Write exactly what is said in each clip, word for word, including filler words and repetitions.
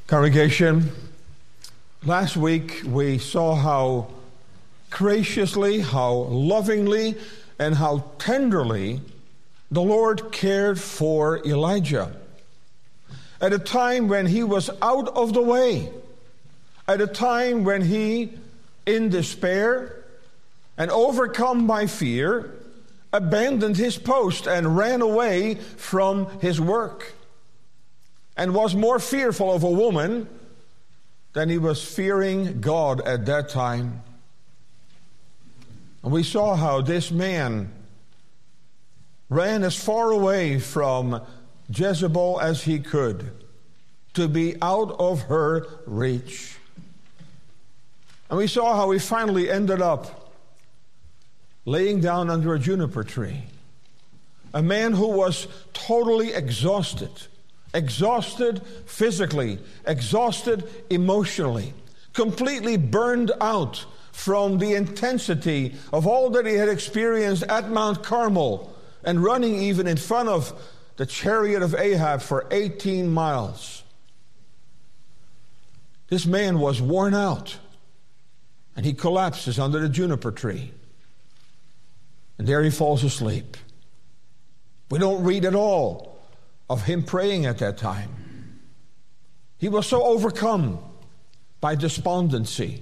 Congregation, last week we saw how graciously, how lovingly, and how tenderly the Lord cared for Elijah at a time when he was out of the way, at a time when he, in despair and overcome by fear, abandoned his post and ran away from his work, and was more fearful of a woman than he was fearing God at that time. And we saw how this man ran as far away from Jezebel as he could to be out of her reach. And we saw how he finally ended up laying down under a juniper tree. A man who was totally exhausted. Exhausted physically, exhausted emotionally, completely burned out from the intensity of all that he had experienced at Mount Carmel, and running even in front of the chariot of Ahab for eighteen miles. This man was worn out, and he collapses under the juniper tree. And there he falls asleep. We don't read at all of him praying at that time. He was so overcome by despondency.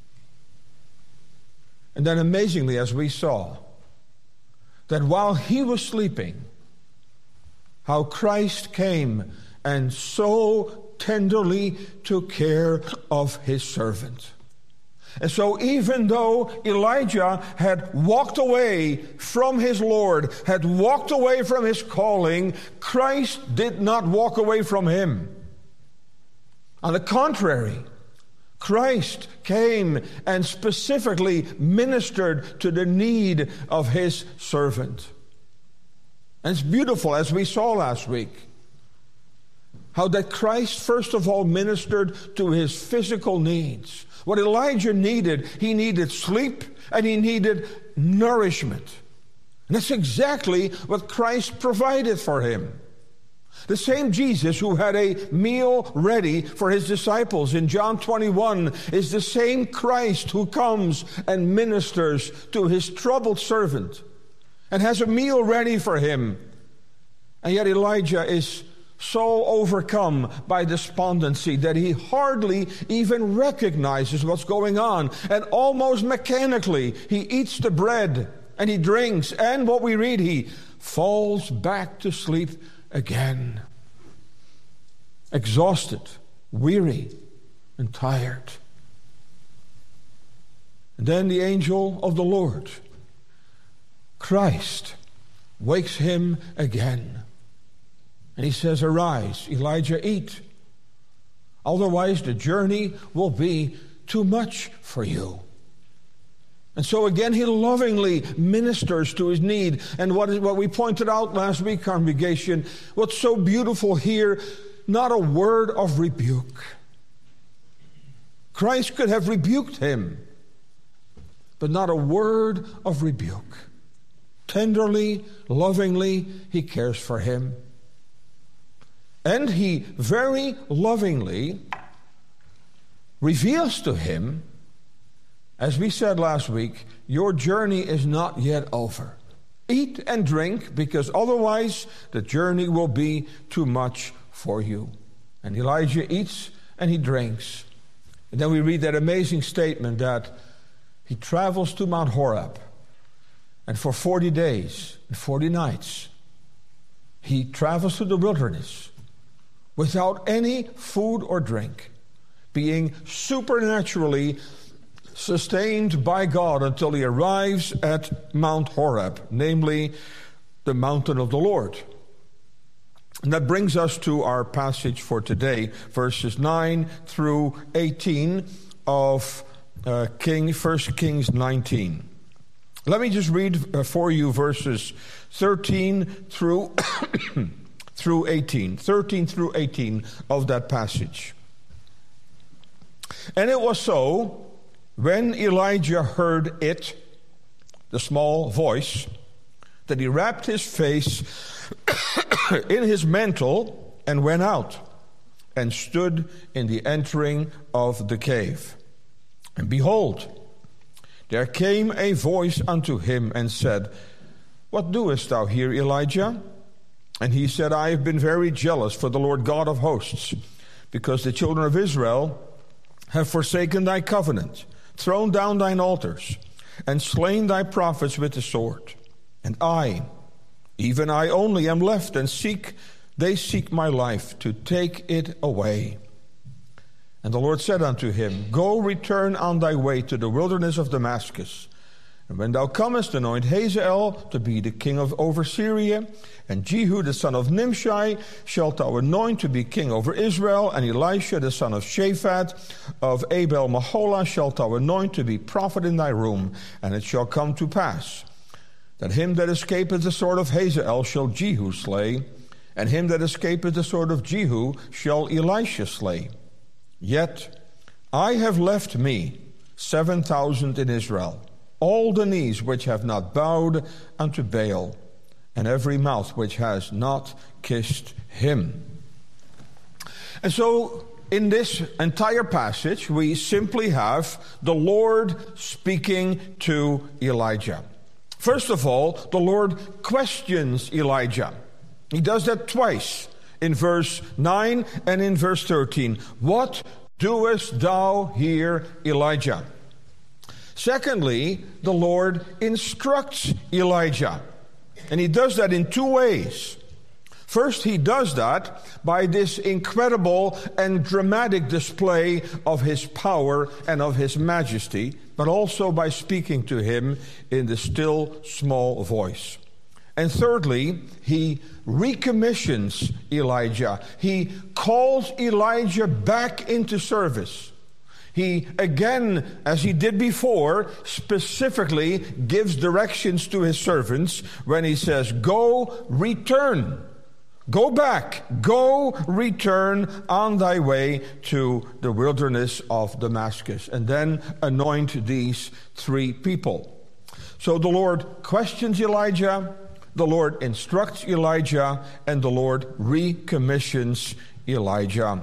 And then amazingly, as we saw, that while he was sleeping, how Christ came and so tenderly took care of his servant. And so even though Elijah had walked away from his Lord, had walked away from his calling, Christ did not walk away from him. On the contrary, Christ came and specifically ministered to the need of his servant. And it's beautiful, as we saw last week, how that Christ first of all ministered to his physical needs. What Elijah needed, he needed sleep and he needed nourishment. And that's exactly what Christ provided for him. The same Jesus who had a meal ready for his disciples in John twenty-one is the same Christ who comes and ministers to his troubled servant and has a meal ready for him. And yet Elijah is so overcome by despondency that he hardly even recognizes what's going on. And almost mechanically, he eats the bread and he drinks. And what we read, he falls back to sleep again. Exhausted, weary, and tired. And then the angel of the Lord, Christ, wakes him again. And he says, "Arise, Elijah, eat. Otherwise the journey will be too much for you." And so again, he lovingly ministers to his need. And what is what we pointed out last week, congregation, what's so beautiful here, not a word of rebuke. Christ could have rebuked him, but not a word of rebuke. Tenderly, lovingly, he cares for him. And he very lovingly reveals to him, as we said last week, your journey is not yet over. Eat and drink, because otherwise the journey will be too much for you. And Elijah eats and he drinks. And then we read that amazing statement that he travels to Mount Horeb. And for forty days and forty nights, he travels to the wilderness without any food or drink, being supernaturally sustained by God until he arrives at Mount Horeb, namely the mountain of the Lord. And that brings us to our passage for today, verses nine through eighteen of uh, King, First Kings nineteen. Let me just read uh, for you verses thirteen through through eighteen, thirteen through eighteen of that passage. And it was so, when Elijah heard it, the small voice, that he wrapped his face in his mantle and went out. and stood in the entering of the cave. And behold, there came a voice unto him and said, What doest thou here, Elijah? And he said, I have been very jealous for the Lord God of hosts, because the children of Israel have forsaken thy covenant, thrown down thine altars, and slain thy prophets with the sword. And I, even I only, am left, and seek they seek my life, to take it away. And the Lord said unto him, Go, return on thy way to the wilderness of Damascus. And when thou comest, anoint Hazael to be the king of over Syria, and Jehu the son of Nimshi shalt thou anoint to be king over Israel, and Elisha the son of Shaphat of Abel Maholah shalt thou anoint to be prophet in thy room. And it shall come to pass that him that escapeth the sword of Hazael shall Jehu slay, and him that escapeth the sword of Jehu shall Elisha slay. Yet I have left me seven thousand in Israel, all the knees which have not bowed unto Baal, and every mouth which has not kissed him. And so, in this entire passage, we simply have the Lord speaking to Elijah. First of all, the Lord questions Elijah. He does that twice, in verse nine and in verse thirteen. What doest thou here, Elijah? Secondly, the Lord instructs Elijah. And he does that in two ways. First, he does that by this incredible and dramatic display of his power and of his majesty, but also by speaking to him in the still small voice. And thirdly, he recommissions Elijah. He calls Elijah back into service. He, again, as he did before, specifically gives directions to his servants when he says, Go, return. Go back. Go, return on thy way to the wilderness of Damascus. And then anoint these three people. So the Lord questions Elijah, the Lord instructs Elijah, and the Lord recommissions Elijah.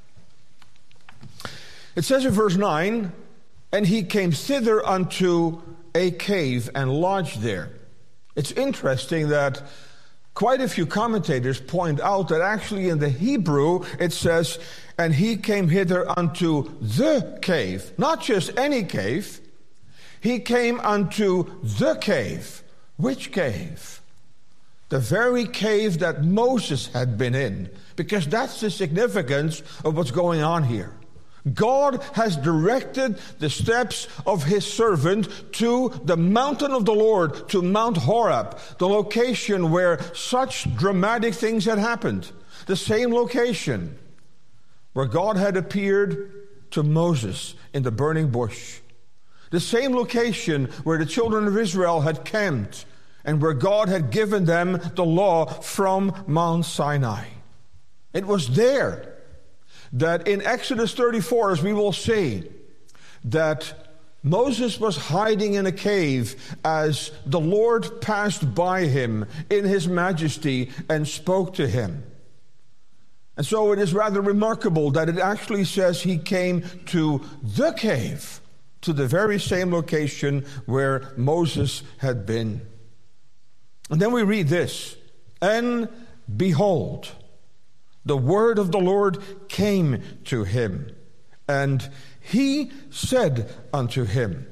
It says in verse nine, And he came thither unto a cave and lodged there. It's interesting that quite a few commentators point out that actually in the Hebrew it says, And he came hither unto the cave. Not just any cave. He came unto the cave. Which cave? The very cave that Moses had been in. Because that's the significance of what's going on here. God has directed the steps of his servant to the mountain of the Lord, to Mount Horeb, the location where such dramatic things had happened. The same location where God had appeared to Moses in the burning bush. The same location where the children of Israel had camped and where God had given them the law from Mount Sinai. It was there that in Exodus thirty-four, as we will see, that Moses was hiding in a cave as the Lord passed by him in his majesty and spoke to him. And so it is rather remarkable that it actually says he came to the cave, to the very same location where Moses had been. And then we read this, And behold, the word of the Lord came to him, and he said unto him.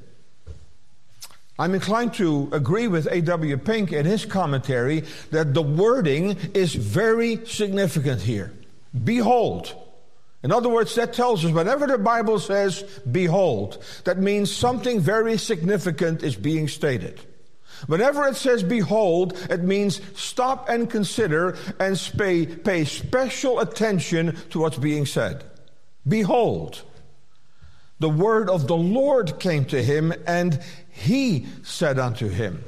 I'm inclined to agree with A W Pink in his commentary that the wording is very significant here. Behold. In other words, that tells us whenever the Bible says behold, that means something very significant is being stated. Whenever it says behold, it means stop and consider and pay, pay special attention to what's being said. Behold, the word of the Lord came to him, and he said unto him.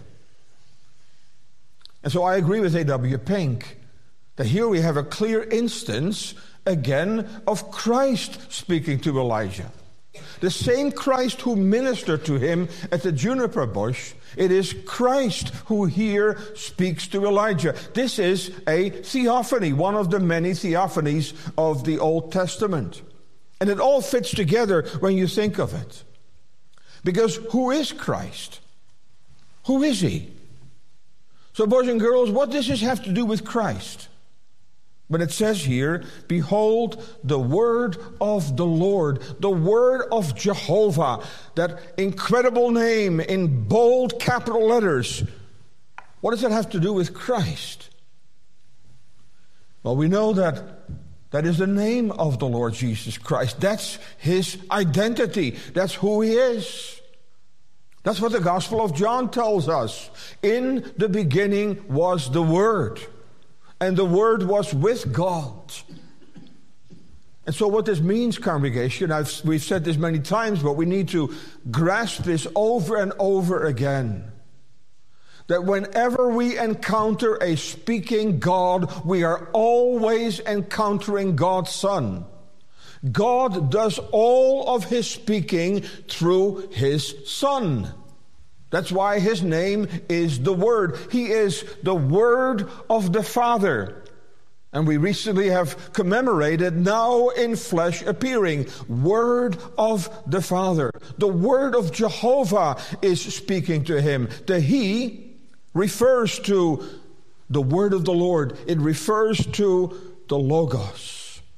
And so I agree with A W Pink that here we have a clear instance, again, of Christ speaking to Elijah. The same Christ who ministered to him at the juniper bush It is Christ who here speaks to Elijah. This is a theophany, one of the many theophanies of the Old Testament. And it all fits together when you think of it. Because who is Christ? Who is he? So, boys and girls, what does this have to do with Christ? When it says here, behold the word of the Lord, the word of Jehovah, that incredible name in bold capital letters. What does that have to do with Christ? Well, we know that that is the name of the Lord Jesus Christ. That's his identity. That's who he is. That's what the Gospel of John tells us. In the beginning was the Word, and the Word was with God. And so what this means, congregation, I've, we've said this many times, but we need to grasp this over and over again. That whenever we encounter a speaking God, we are always encountering God's Son. God does all of his speaking through his Son. That's why his name is the Word. He is the Word of the Father. And we recently have commemorated now in flesh appearing. Word of the Father. The Word of Jehovah is speaking to him. The He refers to the Word of the Lord. It refers to the Logos.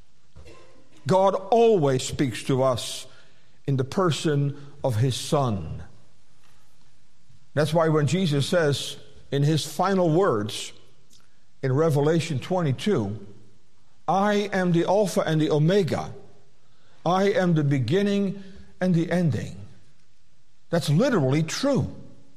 God always speaks to us in the person of his Son. That's why when Jesus says in his final words in Revelation twenty-two, I am the Alpha and the Omega. I am the beginning and the ending. That's literally true.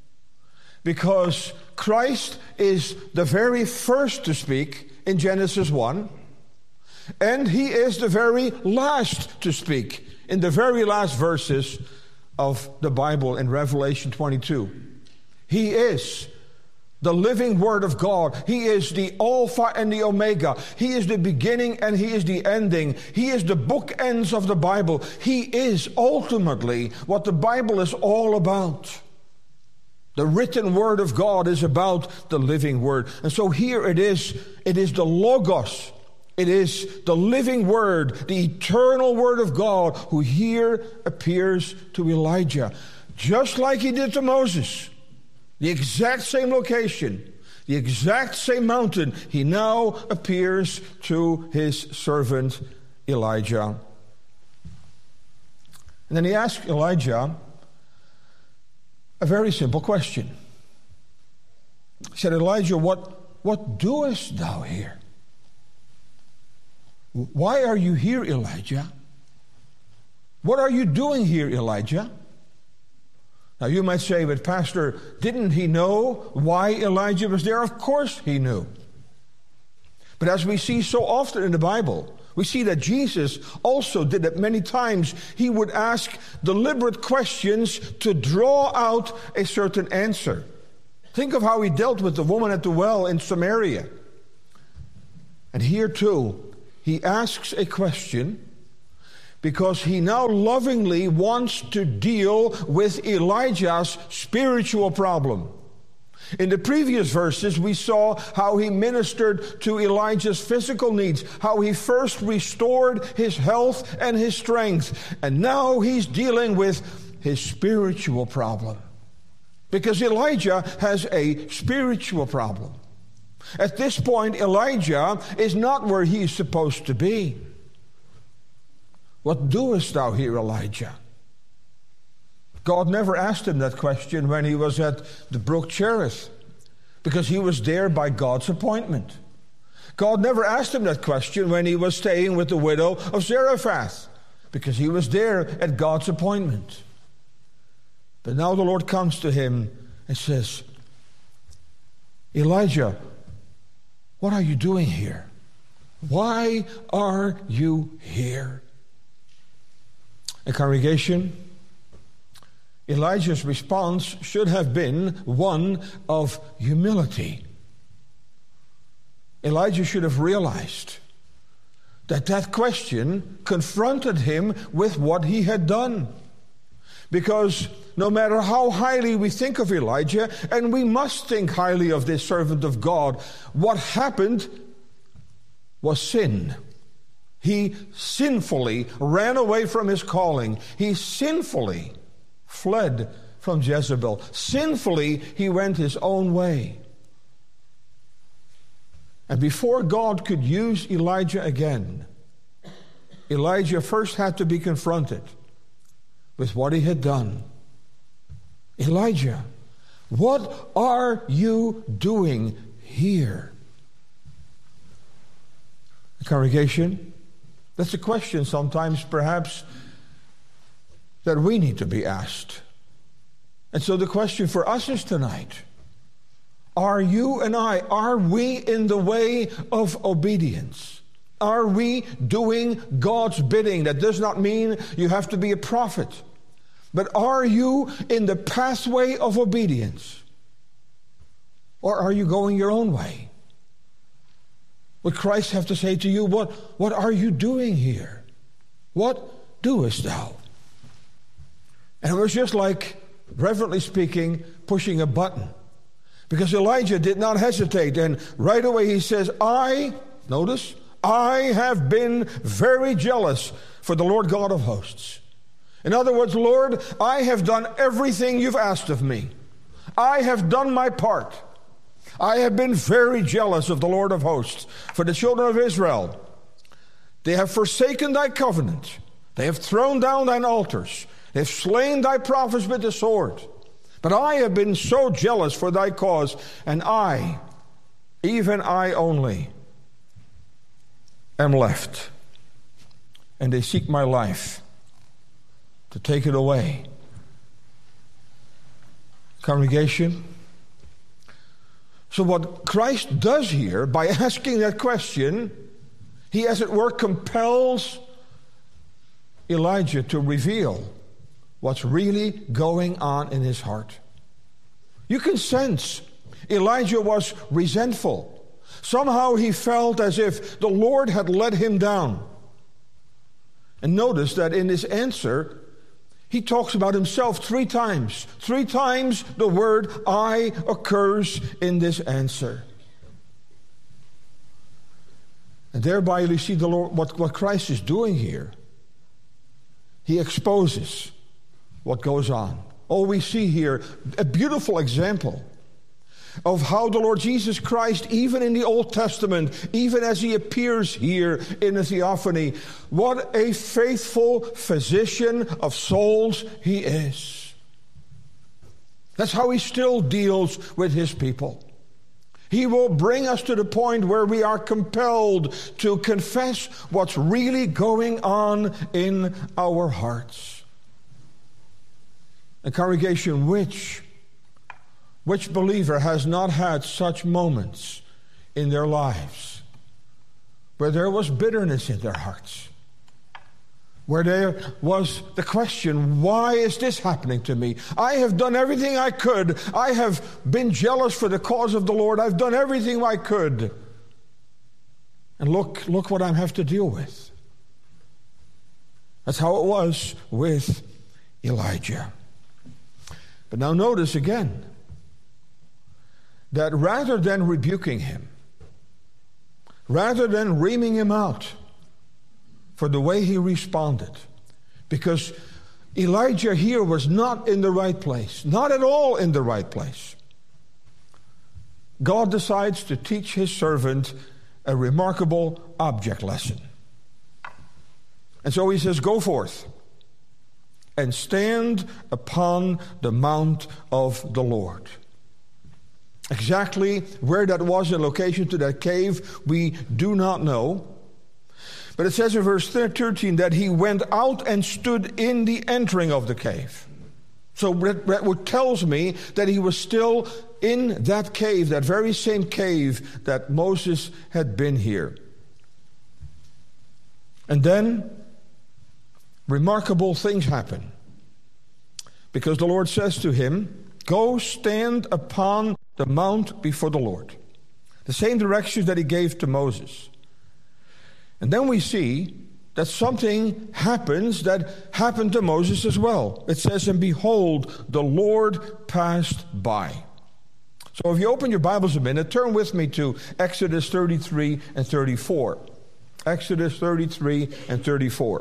Because Christ is the very first to speak in Genesis one. And he is the very last to speak in the very last verses of the Bible in Revelation twenty-two. He is the living Word of God. He is the Alpha and the Omega. He is the beginning and he is the ending. He is the bookends of the Bible. He is ultimately what the Bible is all about. The written Word of God is about the living Word. And so here it is, it is the Logos. It is the living Word, the eternal Word of God, who here appears to Elijah. Just like he did to Moses. The exact same location, the exact same mountain, he now appears to his servant Elijah. And then he asked Elijah a very simple question. He said, Elijah, what, what doest thou here? Why are you here, Elijah? What are you doing here, Elijah? Now you might say, but Pastor, didn't he know why Elijah was there? Of course he knew. But as we see so often in the Bible, we see that Jesus also did it many times. He would ask deliberate questions to draw out a certain answer. Think of how he dealt with the woman at the well in Samaria. And here too, he asks a question because he now lovingly wants to deal with Elijah's spiritual problem. In the previous verses, we saw how he ministered to Elijah's physical needs, how he first restored his health and his strength, and now he's dealing with his spiritual problem. Because Elijah has a spiritual problem. At this point, Elijah is not where he's supposed to be. What doest thou here, Elijah? God never asked him that question when he was at the brook Cherith, because he was there by God's appointment. God never asked him that question when he was staying with the widow of Zarephath, because he was there at God's appointment. But now the Lord comes to him and says, Elijah, what are you doing here? Why are you here? A congregation, Elijah's response should have been one of humility. Elijah should have realized that that question confronted him with what he had done. Because no matter how highly we think of Elijah, and we must think highly of this servant of God, what happened was sin. He sinfully ran away from his calling. He sinfully fled from Jezebel. Sinfully, he went his own way. And before God could use Elijah again, Elijah first had to be confronted with what he had done. Elijah, what are you doing here? The congregation, that's a question sometimes perhaps that we need to be asked. And so the question for us is tonight, are you and I, are we in the way of obedience? Are we doing God's bidding? That does not mean you have to be a prophet. But are you in the pathway of obedience? Or are you going your own way? Would Christ have to say to you, what, what are you doing here? What doest thou? And it was just like, reverently speaking, pushing a button. Because Elijah did not hesitate. And right away he says, I, notice, I have been very jealous for the Lord God of hosts. In other words, Lord, I have done everything you've asked of me. I have done my part. I have been very jealous of the Lord of hosts for the children of Israel. They have forsaken thy covenant. They have thrown down thine altars. They have slain thy prophets with the sword. But I have been so jealous for thy cause, and I, even I only, am left. And they seek my life to take it away. Congregation, so what Christ does here, by asking that question, he, as it were, compels Elijah to reveal what's really going on in his heart. You can sense Elijah was resentful. Somehow he felt as if the Lord had let him down. And notice that in his answer, he talks about himself three times. Three times the word I occurs in this answer. And thereby you see the Lord, what, what Christ is doing here. He exposes what goes on. Oh, we see here a beautiful example of how the Lord Jesus Christ, even in the Old Testament, even as he appears here in the theophany, what a faithful physician of souls he is. That's how he still deals with his people. He will bring us to the point where we are compelled to confess what's really going on in our hearts. A congregation, which Which believer has not had such moments in their lives where there was bitterness in their hearts? Where there was the question, why is this happening to me? I have done everything I could. I have been jealous for the cause of the Lord. I've done everything I could. And look, look what I have to deal with. That's how it was with Elijah. But now notice again, that rather than rebuking him, rather than reaming him out for the way he responded, because Elijah here was not in the right place, not at all in the right place, God decides to teach his servant a remarkable object lesson. And so he says, go forth and stand upon the mount of the Lord. Exactly where that was in location to that cave, we do not know. But it says in verse thirteen that he went out and stood in the entering of the cave. So that tells me that he was still in that cave, that very same cave that Moses had been here. And then remarkable things happen. Because the Lord says to him, go stand upon the mount before the Lord. The same directions that he gave to Moses. And then we see that something happens that happened to Moses as well. It says, and behold, the Lord passed by. So if you open your Bibles a minute, turn with me to Exodus thirty-three and thirty-four. Exodus thirty-three and thirty-four.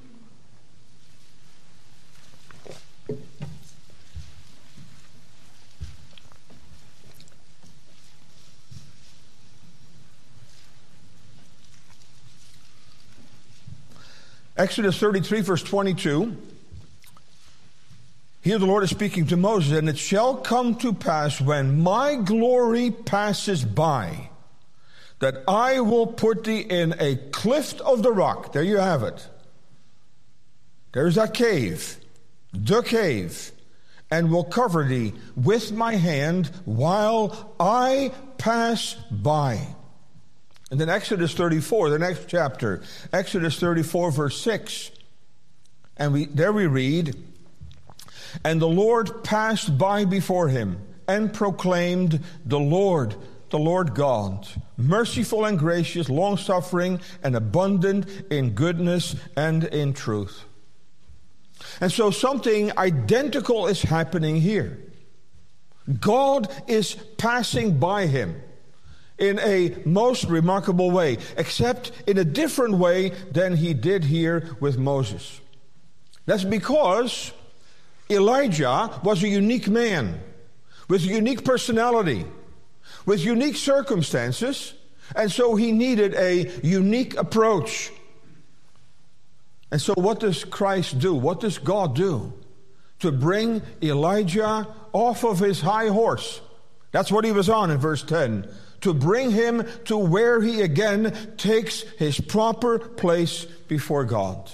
Exodus thirty-three, verse twenty-two. Here the Lord is speaking to Moses, and it shall come to pass when my glory passes by, that I will put thee in a cleft of the rock. There you have it. There's that cave, the cave, and will cover thee with my hand while I pass by. And then Exodus thirty-four, the next chapter, Exodus thirty-four, verse six. And we there we read, and the Lord passed by before him and proclaimed, the Lord, the Lord God, merciful and gracious, long-suffering and abundant in goodness and in truth. And so something identical is happening here. God is passing by him in a most remarkable way, except in a different way than he did here with Moses. That's because Elijah was a unique man with a unique personality, with unique circumstances, and so he needed a unique approach. And so what does Christ do? What does God do to bring Elijah off of his high horse? That's what he was on in verse ten. To bring him to where he again takes his proper place before God.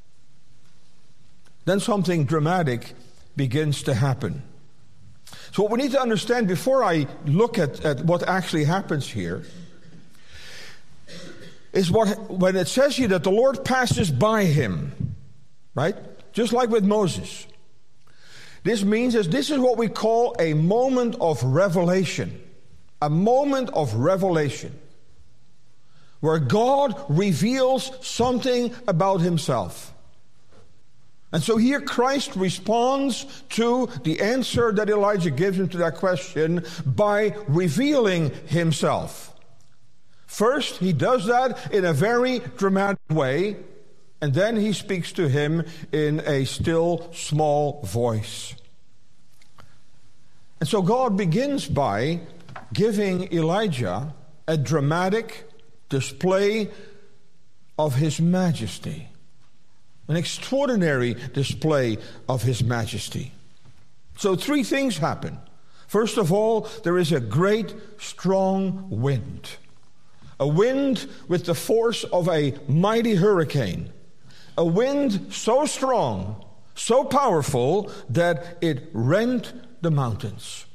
Then something dramatic begins to happen. So what we need to understand before I look at, at what actually happens here is what when it says here that the Lord passes by him, right? Just like with Moses. This means that this is what we call a moment of revelation. A moment of revelation. Where God reveals something about himself. And so here Christ responds to the answer that Elijah gives him to that question by revealing himself. First, he does that in a very dramatic way, and then he speaks to him in a still small voice. And so God begins by giving Elijah a dramatic display of his majesty. An extraordinary display of his majesty. So three things happen. First of all, there is a great strong wind. A wind with the force of a mighty hurricane. A wind so strong, so powerful, that it rent the mountains.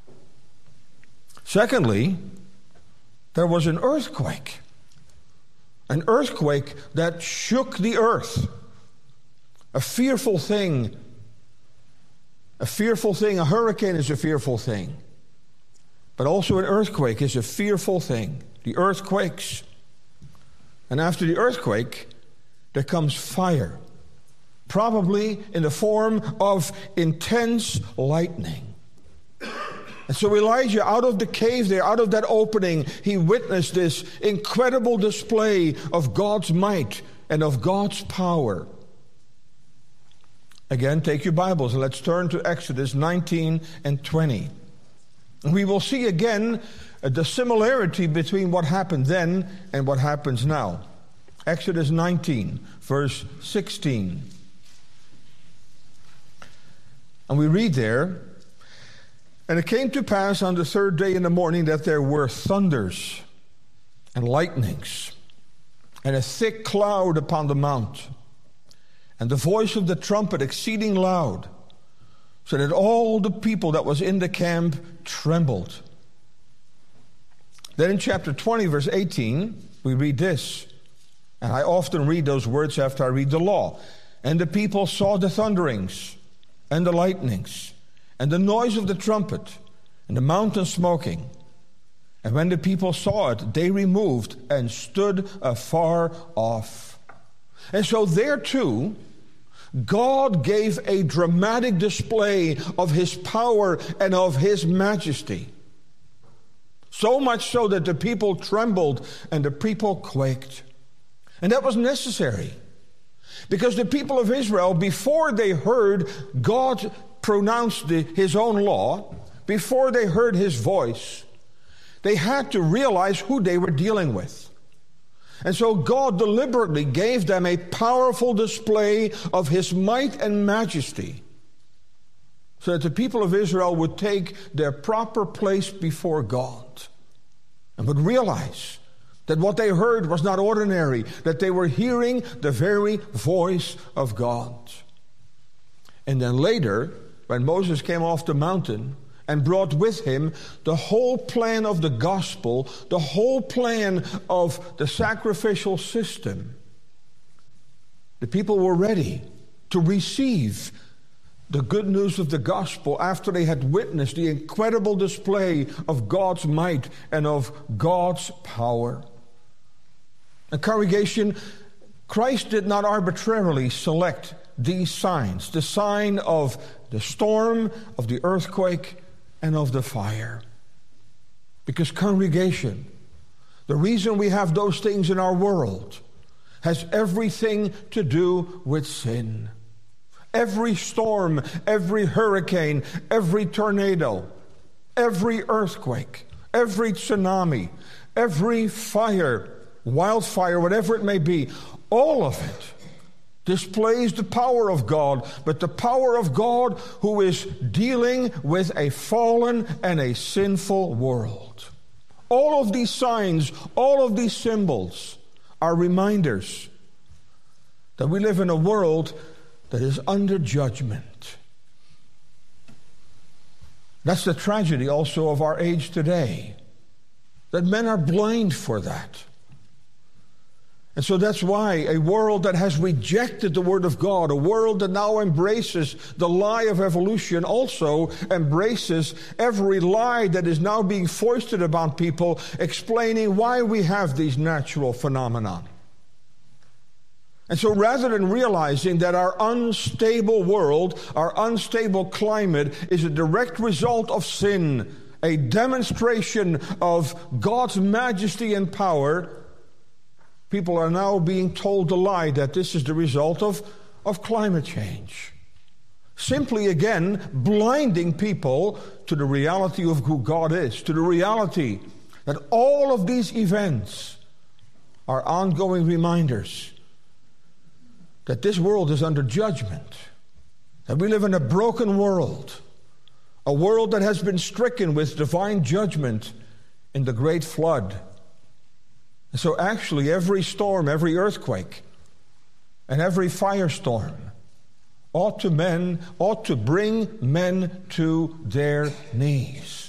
Secondly, there was an earthquake. An earthquake that shook the earth. A fearful thing. A fearful thing. A hurricane is a fearful thing. But also an earthquake is a fearful thing. The earth quakes. And after the earthquake, there comes fire. Probably in the form of intense lightning. And so Elijah, out of the cave there, out of that opening, he witnessed this incredible display of God's might and of God's power. Again, take your Bibles and let's turn to Exodus nineteen and twenty. And we will see again the similarity between what happened then and what happens now. Exodus nineteen, verse sixteen. And we read there, and it came to pass on the third day in the morning that there were thunders and lightnings and a thick cloud upon the mount, and the voice of the trumpet exceeding loud, so that all the people that was in the camp trembled. Then in chapter twenty, verse eighteen, we read this, and I often read those words after I read the law. And the people saw the thunderings and the lightnings and the noise of the trumpet, and the mountain smoking. And when the people saw it, they removed and stood afar off. And so there too, God gave a dramatic display of his power and of his majesty. So much so that the people trembled and the people quaked. And that was necessary. Because the people of Israel, before they heard God pronounce the, his own law, before they heard his voice, they had to realize who they were dealing with. And so God deliberately gave them a powerful display of his might and majesty, so that the people of Israel would take their proper place before God and would realize that what they heard was not ordinary, that they were hearing the very voice of God. And then later, when Moses came off the mountain and brought with him the whole plan of the gospel, the whole plan of the sacrificial system, the people were ready to receive the good news of the gospel after they had witnessed the incredible display of God's might and of God's power. And congregation, Christ did not arbitrarily select these signs, the sign of the storm, of the earthquake, and of the fire. Because congregation, the reason we have those things in our world has everything to do with sin. Every storm, every hurricane, every tornado, every earthquake, every tsunami, every fire, wildfire, whatever it may be, all of it displays the power of God, but the power of God who is dealing with a fallen and a sinful world. All of these signs, all of these symbols are reminders that we live in a world that is under judgment. That's the tragedy also of our age today, that men are blind for that. And so that's why a world that has rejected the Word of God, a world that now embraces the lie of evolution, also embraces every lie that is now being foisted upon people, explaining why we have these natural phenomena. And so rather than realizing that our unstable world, our unstable climate is a direct result of sin, a demonstration of God's majesty and power, people are now being told the lie that this is the result of, of climate change. Simply, again, blinding people to the reality of who God is, to the reality that all of these events are ongoing reminders that this world is under judgment, that we live in a broken world, a world that has been stricken with divine judgment in the great flood. And so actually every storm, every earthquake, and every firestorm ought to men, ought to bring men to their knees.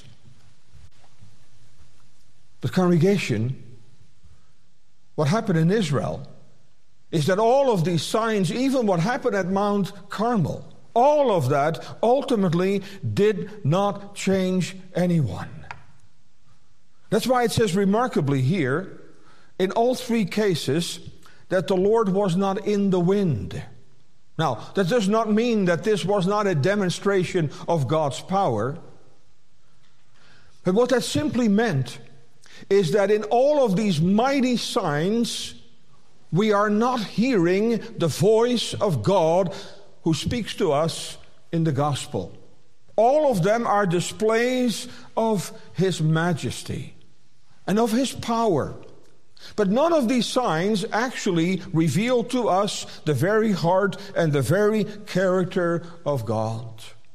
But congregation, what happened in Israel is that all of these signs, even what happened at Mount Carmel, all of that ultimately did not change anyone. That's why it says remarkably here, in all three cases, that the Lord was not in the wind. Now, that does not mean that this was not a demonstration of God's power. But what that simply meant is that in all of these mighty signs, we are not hearing the voice of God who speaks to us in the gospel. All of them are displays of his majesty and of his power. But none of these signs actually reveal to us the very heart and the very character of God.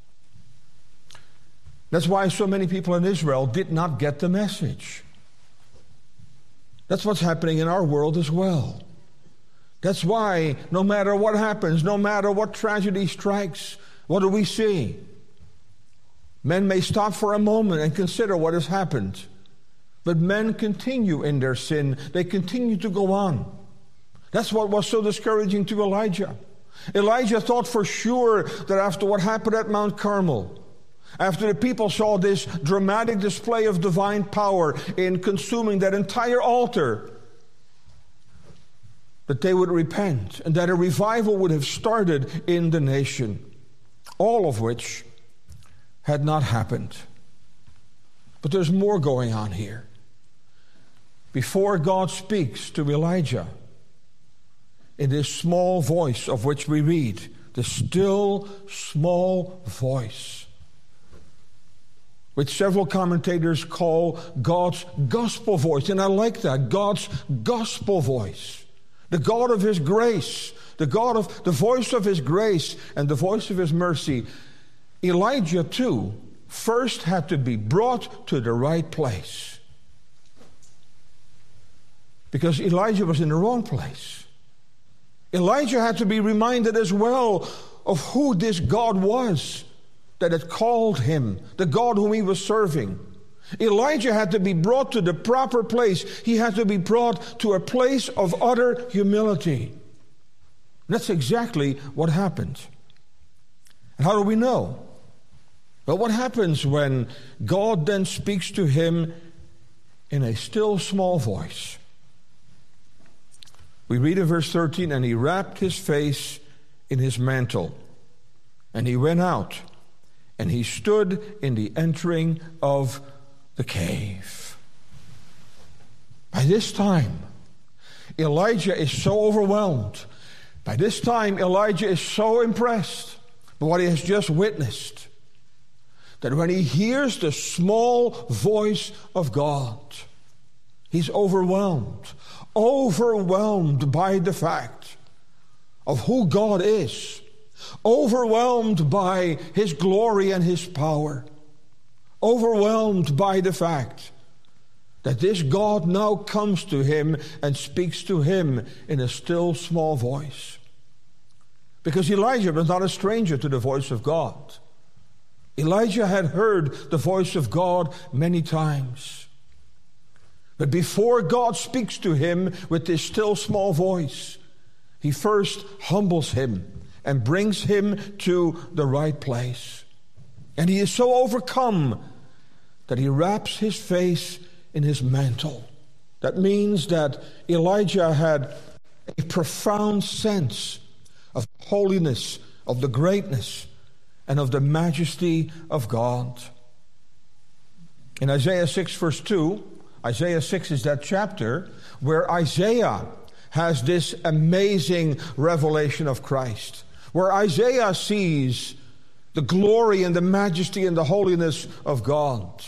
That's why so many people in Israel did not get the message. That's what's happening in our world as well. That's why no matter what happens, no matter what tragedy strikes, what do we see? Men may stop for a moment and consider what has happened. But men continue in their sin. They continue to go on. That's what was so discouraging to Elijah. Elijah thought for sure that after what happened at Mount Carmel, after the people saw this dramatic display of divine power in consuming that entire altar, that they would repent and that a revival would have started in the nation, all of which had not happened. But there's more going on here. Before God speaks to Elijah, in this small voice of which we read, the still small voice, which several commentators call God's gospel voice. And I like that, God's gospel voice. The God of his grace, the God of the voice of his grace and the voice of his mercy. Elijah too first had to be brought to the right place, because Elijah was in the wrong place. Elijah had to be reminded as well of who this God was that had called him, the God whom he was serving. Elijah had to be brought to the proper place. He had to be brought to a place of utter humility. That's exactly what happened. And how do we know? Well, what happens when God then speaks to him in a still small voice? We read in verse thirteen, and he wrapped his face in his mantle, and he went out, and he stood in the entering of the cave. By this time, Elijah is so overwhelmed. By this time, Elijah is so impressed by what he has just witnessed, that when he hears the small voice of God, he's overwhelmed. Overwhelmed by the fact of who God is. Overwhelmed by his glory and his power. Overwhelmed by the fact that this God now comes to him and speaks to him in a still small voice. Because Elijah was not a stranger to the voice of God. Elijah had heard the voice of God many times. But before God speaks to him with this still small voice, he first humbles him and brings him to the right place. And he is so overcome that he wraps his face in his mantle. That means that Elijah had a profound sense of holiness, of the greatness, and of the majesty of God. In Isaiah six verse two, Isaiah six is that chapter where Isaiah has this amazing revelation of Christ, where Isaiah sees the glory and the majesty and the holiness of God.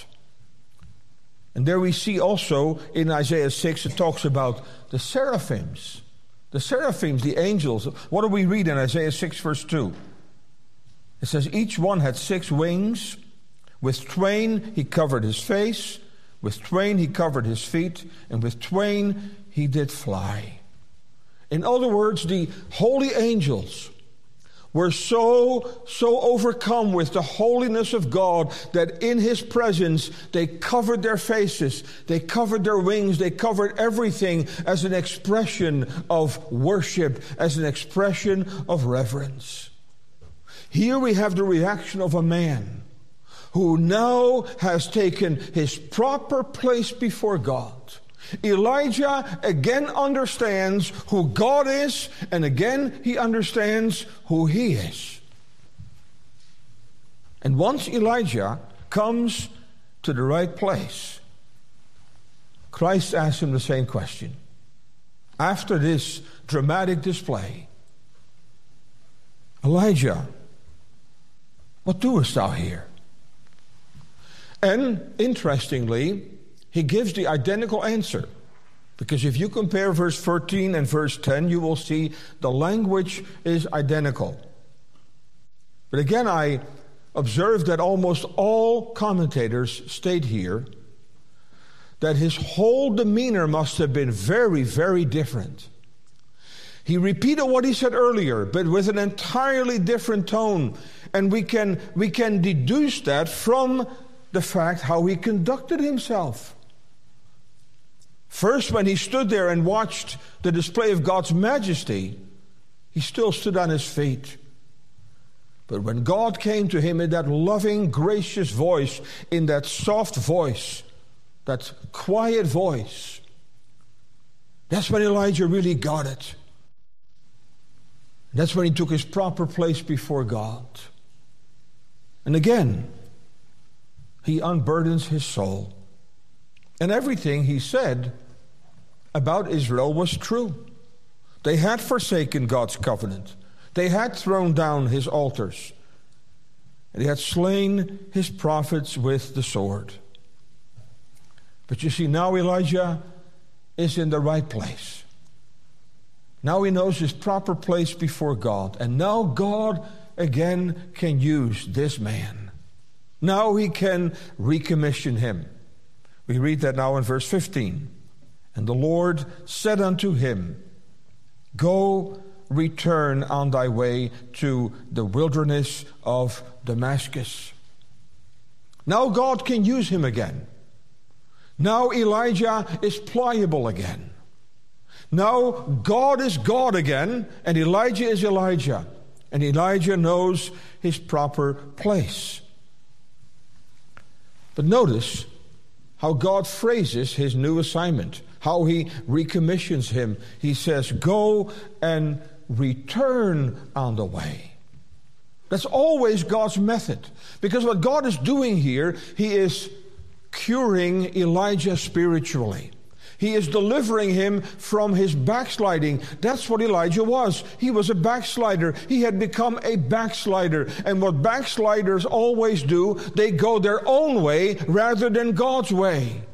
And there we see also in Isaiah six, it talks about the seraphims. The seraphims, the angels. What do we read in Isaiah six verse two? It says, each one had six wings. With twain he covered his face. With twain he covered his feet, and with twain he did fly. In other words, the holy angels were so, so overcome with the holiness of God that in his presence they covered their faces, they covered their wings, they covered everything as an expression of worship, as an expression of reverence. Here we have the reaction of a man who now has taken his proper place before God. Elijah again understands who God is, and again he understands who he is. And once Elijah comes to the right place, Christ asks him the same question. After this dramatic display, Elijah, what doest thou here? And interestingly, he gives the identical answer. Because if you compare verse thirteen and verse ten, you will see the language is identical. But again, I observed that almost all commentators state here that his whole demeanor must have been very, very different. He repeated what he said earlier, but with an entirely different tone. And we can, we can deduce that from the fact how he conducted himself. First, when he stood there and watched the display of God's majesty, he still stood on his feet. But when God came to him in that loving, gracious voice, in that soft voice, that quiet voice, that's when Elijah really got it. That's when he took his proper place before God. And again, he unburdens his soul. And everything he said about Israel was true. They had forsaken God's covenant. They had thrown down his altars. And he had slain his prophets with the sword. But you see, now Elijah is in the right place. Now he knows his proper place before God. And now God again can use this man. Now he can recommission him. We read that now in verse fifteen. And the Lord said unto him, Go, return on thy way to the wilderness of Damascus. Now God can use him again. Now Elijah is pliable again. Now God is God again, and Elijah is Elijah. And Elijah knows his proper place. But notice how God phrases his new assignment, how he recommissions him. He says, Go and return on the way. That's always God's method. Because what God is doing here, he is curing Elijah spiritually. He is delivering him from his backsliding. That's what Elijah was. He was a backslider. He had become a backslider. And what backsliders always do, they go their own way rather than God's way.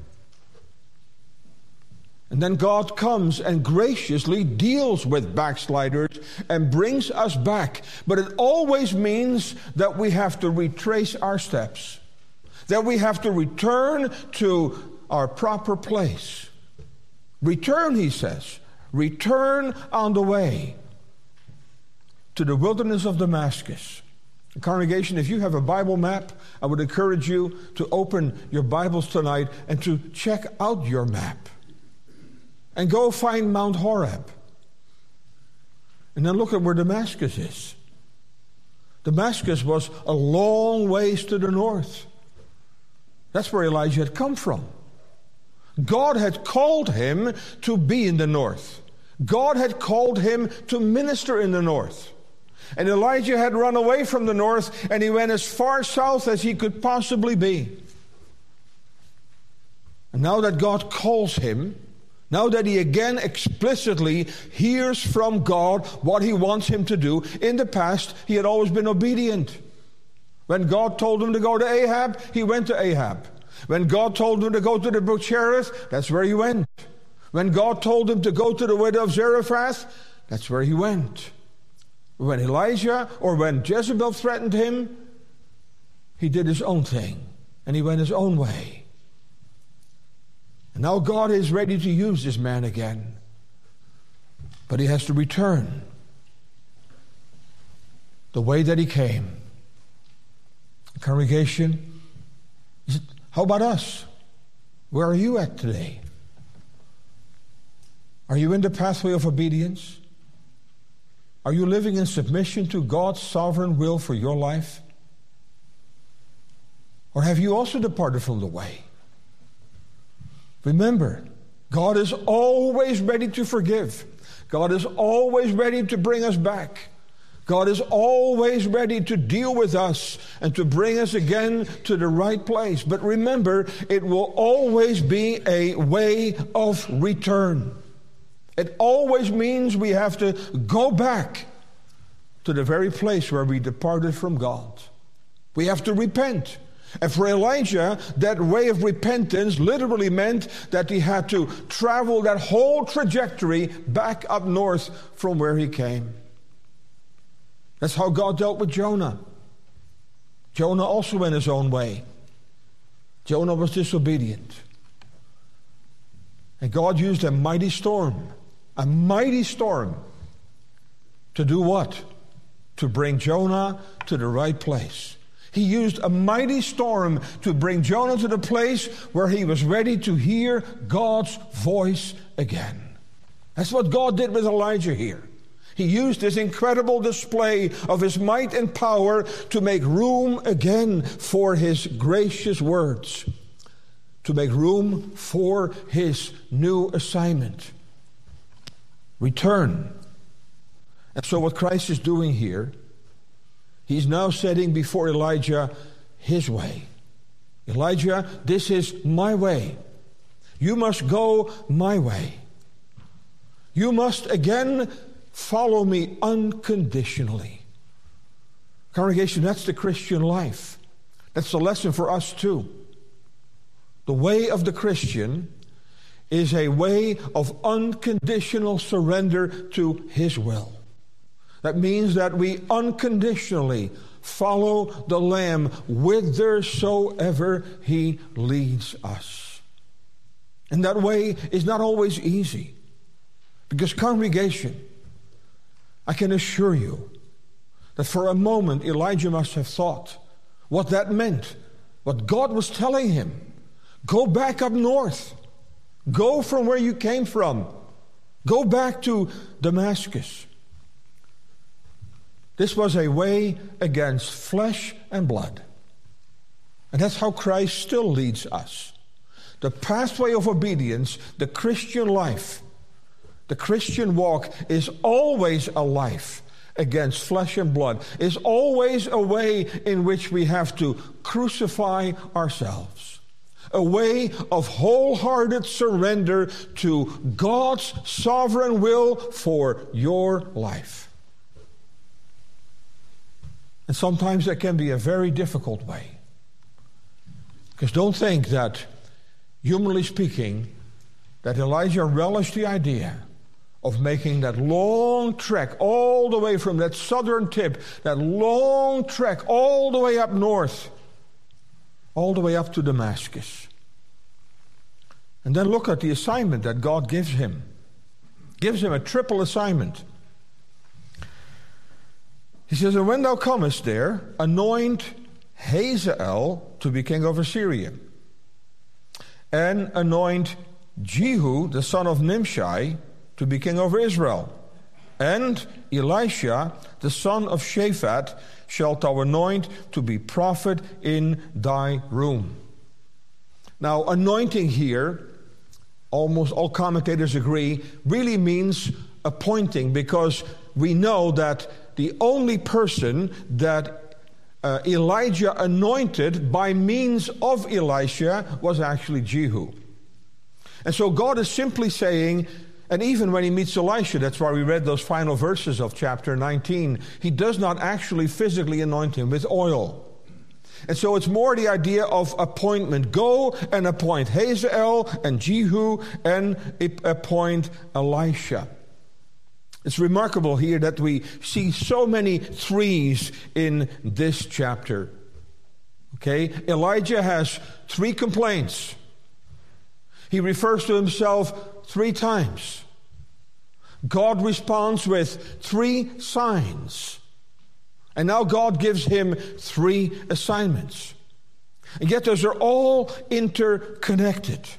And then God comes and graciously deals with backsliders and brings us back. But it always means that we have to retrace our steps, that we have to return to our proper place. Return, he says, return on the way to the wilderness of Damascus. Congregation, if you have a Bible map, I would encourage you to open your Bibles tonight and to check out your map. And go find Mount Horeb. And then look at where Damascus is. Damascus was a long ways to the north. That's where Elijah had come from. God had called him to be in the north. God had called him to minister in the north. And Elijah had run away from the north, and he went as far south as he could possibly be. And now that God calls him, now that he again explicitly hears from God what he wants him to do, in the past he had always been obedient. When God told him to go to Ahab, he went to Ahab. When God told him to go to the brook Cherith, that's where he went. When God told him to go to the widow of Zarephath, that's where he went. When Elijah or when Jezebel threatened him, he did his own thing and he went his own way. And now God is ready to use this man again. But he has to return the way that he came. Congregation, is it, how about us? Where are you at today? Are you in the pathway of obedience? Are you living in submission to God's sovereign will for your life? Or have you also departed from the way? Remember, God is always ready to forgive. God is always ready to bring us back. God is always ready to deal with us and to bring us again to the right place. But remember, it will always be a way of return. It always means we have to go back to the very place where we departed from God. We have to repent. And for Elijah, that way of repentance literally meant that he had to travel that whole trajectory back up north from where he came. That's how God dealt with Jonah. Jonah also went his own way. Jonah was disobedient. And God used a mighty storm, a mighty storm, to do what? To bring Jonah to the right place. He used a mighty storm to bring Jonah to the place where he was ready to hear God's voice again. That's what God did with Elijah here. He used this incredible display of his might and power to make room again for his gracious words, to make room for his new assignment. Return. And so what Christ is doing here, he's now setting before Elijah his way. Elijah, this is my way. You must go my way. You must again follow me unconditionally. Congregation, that's the Christian life. That's the lesson for us too. The way of the Christian is a way of unconditional surrender to his will. That means that we unconditionally follow the Lamb whithersoever he leads us. And that way is not always easy. Because, congregation, I can assure you that for a moment Elijah must have thought what that meant, what God was telling him. Go back up north. Go from where you came from. Go back to Damascus. This was a way against flesh and blood. And that's how Christ still leads us. The pathway of obedience, the Christian life, the Christian walk is always a life against flesh and blood. Is always a way in which we have to crucify ourselves. A way of wholehearted surrender to God's sovereign will for your life. And sometimes that can be a very difficult way. Because don't think that, humanly speaking, that Elijah relished the idea of making that long trek all the way from that southern tip, that long trek all the way up north, all the way up to Damascus. And then look at the assignment that God gives him. Gives him a triple assignment. He says, and when thou comest there, anoint Hazael to be king over Syria, and anoint Jehu, the son of Nimshi, to be king over Israel. And Elisha, the son of Shaphat, shalt thou anoint to be prophet in thy room. Now, anointing here, almost all commentators agree, really means appointing, because we know that the only person that uh, Elijah anointed by means of Elisha was actually Jehu. And so God is simply saying, and even when he meets Elisha, that's why we read those final verses of chapter nineteen, he does not actually physically anoint him with oil. And so it's more the idea of appointment. Go and appoint Hazael and Jehu and appoint Elisha. It's remarkable here that we see so many threes in this chapter. Okay, Elijah has three complaints. He refers to himself three times. God responds with three signs. And now God gives him three assignments. And yet those are all interconnected.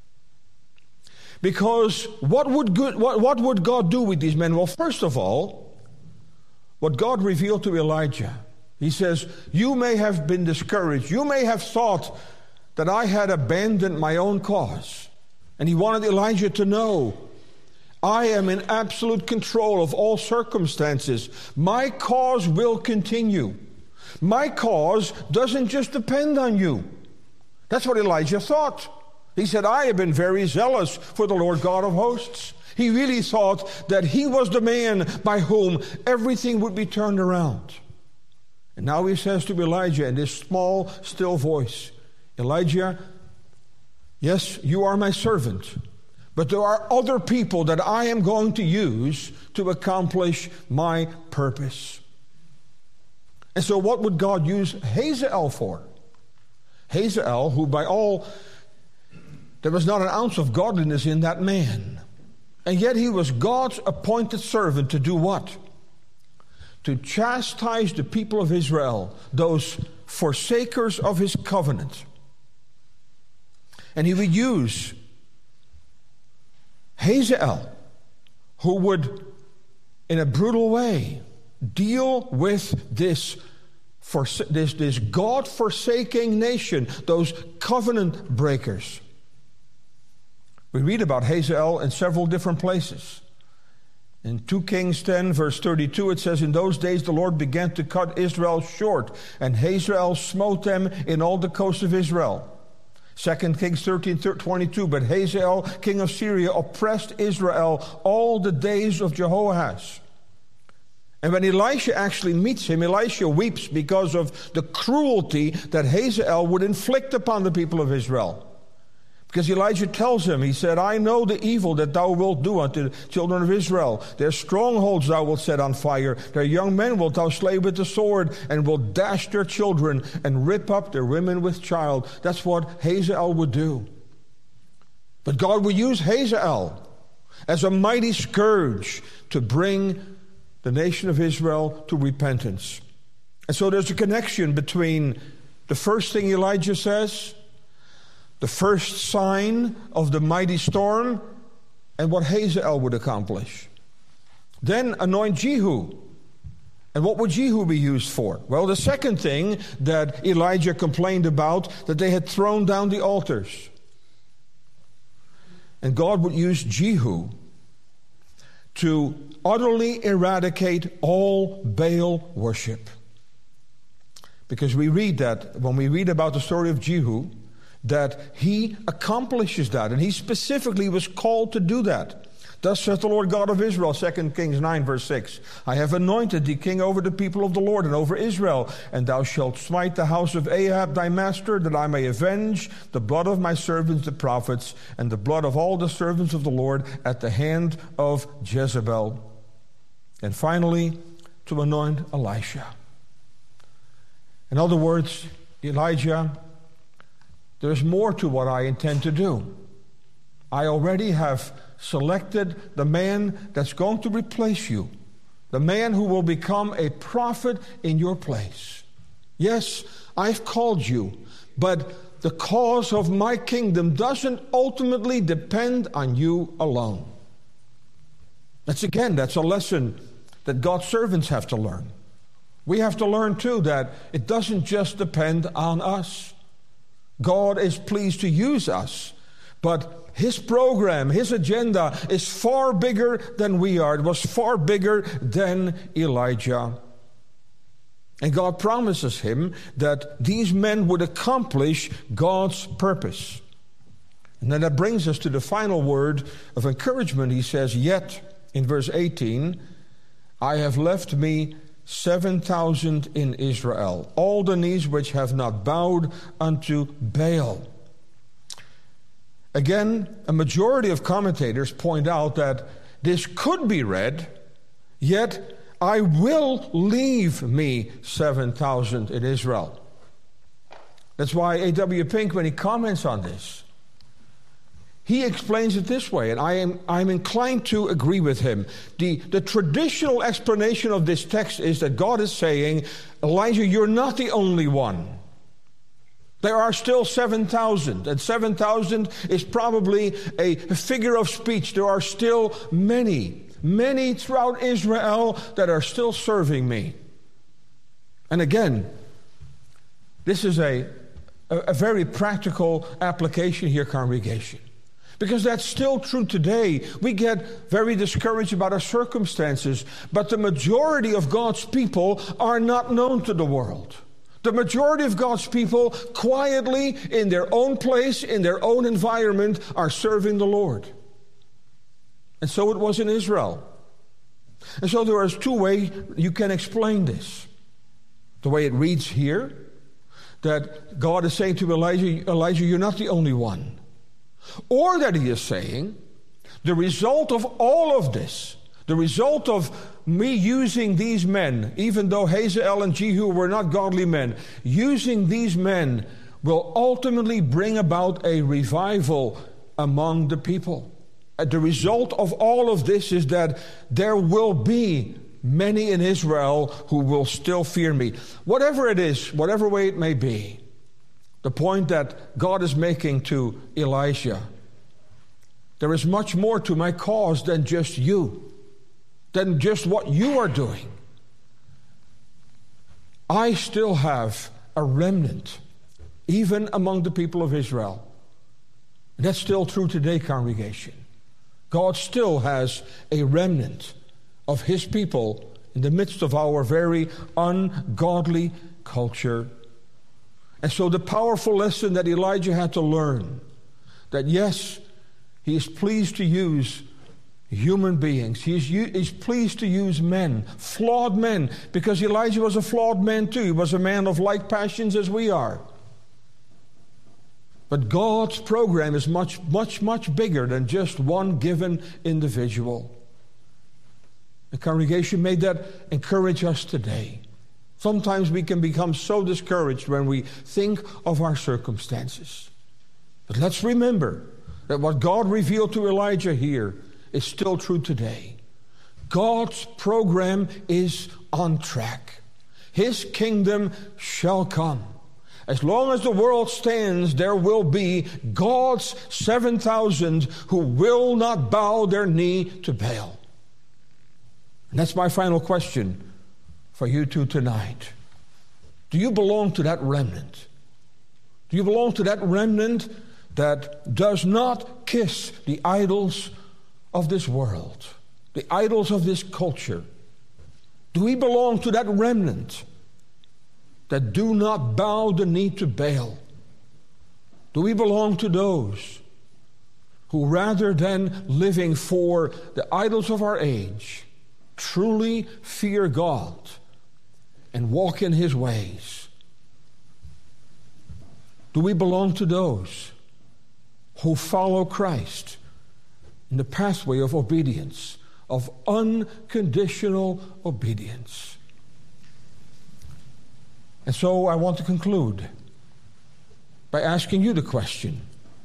Because what would good, what, what would God do with these men? Well, first of all, what God revealed to Elijah, he says, you may have been discouraged. You may have thought that I had abandoned my own cause. And he wanted Elijah to know, I am in absolute control of all circumstances. My cause will continue. My cause doesn't just depend on you. That's what Elijah thought. He said, I have been very zealous for the Lord God of hosts. He really thought that he was the man by whom everything would be turned around. And now he says to Elijah in this small, still voice, Elijah, yes, you are my servant, but there are other people that I am going to use to accomplish my purpose. And so what would God use Hazael for? Hazael, who by all, there was not an ounce of godliness in that man. And yet he was God's appointed servant to do what? To chastise the people of Israel, those forsakers of his covenant. And he would use Hazael, who would, in a brutal way, deal with this, for, this, this God-forsaking nation, those covenant breakers. We read about Hazael in several different places. In Second Kings ten, verse thirty-two, it says, "In those days the Lord began to cut Israel short, and Hazael smote them in all the coasts of Israel." Second Kings thirteen, twenty-two, "But Hazael, king of Syria, oppressed Israel all the days of Jehoahaz." And when Elisha actually meets him, Elisha weeps because of the cruelty that Hazael would inflict upon the people of Israel. Because Elijah tells him, he said, "I know the evil that thou wilt do unto the children of Israel. Their strongholds thou wilt set on fire. Their young men wilt thou slay with the sword, and wilt dash their children, and rip up their women with child." That's what Hazael would do. But God would use Hazael as a mighty scourge to bring the nation of Israel to repentance. And so there's a connection between the first thing Elijah says, the first sign of the mighty storm, and what Hazael would accomplish. Then anoint Jehu. And what would Jehu be used for? Well, the second thing that Elijah complained about, that they had thrown down the altars. And God would use Jehu to utterly eradicate all Baal worship. Because we read that, when we read about the story of Jehu, that he accomplishes that, and he specifically was called to do that. "Thus saith the Lord God of Israel," Second Kings nine, verse six, "I have anointed thee king over the people of the Lord and over Israel, and thou shalt smite the house of Ahab thy master, that I may avenge the blood of my servants the prophets, and the blood of all the servants of the Lord at the hand of Jezebel." And finally, to anoint Elisha. In other words, Elijah, there's more to what I intend to do. I already have selected the man that's going to replace you, the man who will become a prophet in your place. Yes, I've called you, but the cause of my kingdom doesn't ultimately depend on you alone. That's again, that's a lesson that God's servants have to learn. We have to learn too that it doesn't just depend on us. God is pleased to use us, but His program, His agenda is far bigger than we are. It was far bigger than Elijah. And God promises him that these men would accomplish God's purpose. And then that brings us to the final word of encouragement. He says, "Yet," in verse eighteen, "I have left me seven thousand in Israel, all the knees which have not bowed unto Baal." Again, a majority of commentators point out that this could be read, "Yet I will leave me seven thousand in Israel." That's why A W Pink, when he comments on this, he explains it this way, and I am I'm inclined to agree with him. The, the traditional explanation of this text is that God is saying, Elijah, you're not the only one. There are still seven thousand, and seven thousand is probably a figure of speech. There are still many, many throughout Israel that are still serving me. And again, this is a, a, a very practical application here, congregation. Because that's still true today. We get very discouraged about our circumstances, but the majority of God's people are not known to the world. The majority of God's people, quietly, in their own place, in their own environment, are serving the Lord. And so it was in Israel. And so there are two ways you can explain this. The way it reads here, that God is saying to Elijah, Elijah, you're not the only one. Or that he is saying, the result of all of this, the result of me using these men, even though Hazael and Jehu were not godly men, using these men will ultimately bring about a revival among the people. The result of all of this is that there will be many in Israel who will still fear me. Whatever it is, whatever way it may be, the point that God is making to Elisha, there is much more to my cause than just you, than just what you are doing. I still have a remnant, even among the people of Israel. And that's still true today, congregation. God still has a remnant of his people in the midst of our very ungodly culture. And so the powerful lesson that Elijah had to learn, that yes, he is pleased to use human beings. He is he's pleased to use men, flawed men, because Elijah was a flawed man too. He was a man of like passions as we are. But God's program is much, much, much bigger than just one given individual. The congregation, may that encourage us today. Sometimes we can become so discouraged when we think of our circumstances. But let's remember that what God revealed to Elijah here is still true today. God's program is on track. His kingdom shall come. As long as the world stands, there will be God's seven thousand who will not bow their knee to Baal. And that's my final question for you two tonight. Do you belong to that remnant? Do you belong to that remnant that does not kiss the idols of this world, the idols of this culture? Do we belong to that remnant that do not bow the knee to Baal? Do we belong to those who, rather than living for the idols of our age, truly fear God and walk in his ways? Do we belong to those who follow Christ in the pathway of obedience, of unconditional obedience? And so I want to conclude by asking you the question: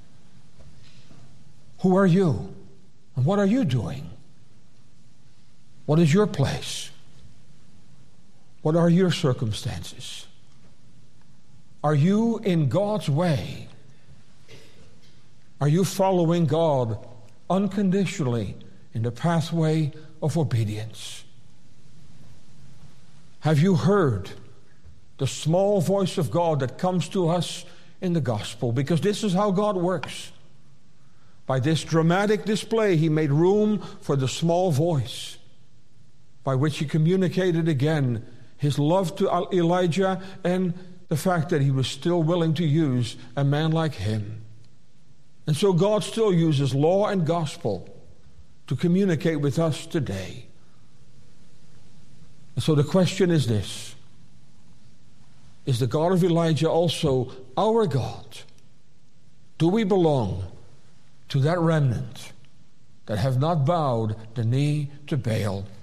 who are you? And what are you doing? What is your place? What are your circumstances? Are you in God's way? Are you following God unconditionally in the pathway of obedience? Have you heard the small voice of God that comes to us in the gospel? Because this is how God works. By this dramatic display, he made room for the small voice by which he communicated again his love to Elijah and the fact that he was still willing to use a man like him. And so God still uses law and gospel to communicate with us today. And so the question is this: is the God of Elijah also our God? Do we belong to that remnant that have not bowed the knee to Baal?